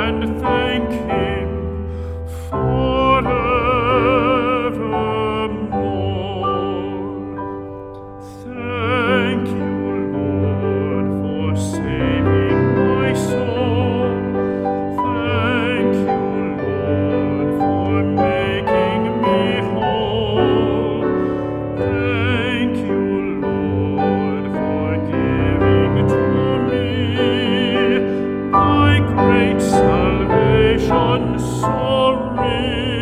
and thank Him forevermore. Thank you, Lord, for saving my soul. Thank you, Lord, for making me whole. Thank you, Lord, for giving to me thy great salvation so rich.